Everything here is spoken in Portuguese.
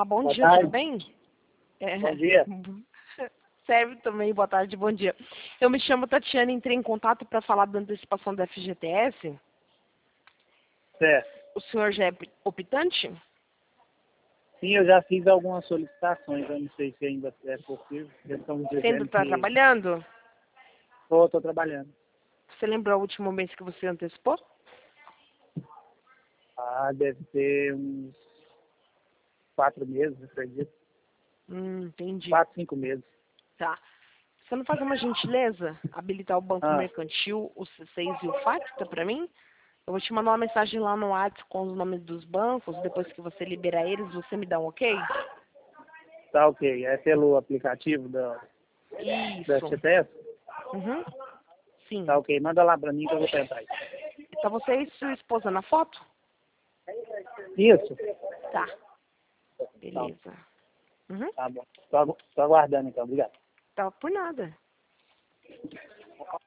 bom Boa dia, tarde. tudo bem? Bom dia. Serve também, boa tarde, bom dia. Eu me chamo Tatiana, entrei em contato para falar da antecipação da FGTS. Certo. O senhor já é optante? Sim, eu já fiz algumas solicitações, eu não sei se ainda é possível. Eles estão Você ainda dizendo está que trabalhando? estou trabalhando. Você lembra o último mês que você antecipou? Deve ter uns 4 meses, acredito. Entendi. 4, 5 meses. Tá. Você não faz uma gentileza? Habilitar o Banco Ah, Mercantil, o C6 e o FACTA para mim? Eu vou te mandar uma mensagem lá no WhatsApp com os nomes dos bancos. Depois que você liberar eles, você me dá um ok? tá ok. É pelo aplicativo da Isso. FGTS? Uhum. Sim. Tá ok. Manda lá pra mim que eu vou tentar. Tá você e sua esposa na foto? Isso? Tá. Beleza. Uhum. Tá bom. Tô aguardando então. Obrigado. Tá por nada.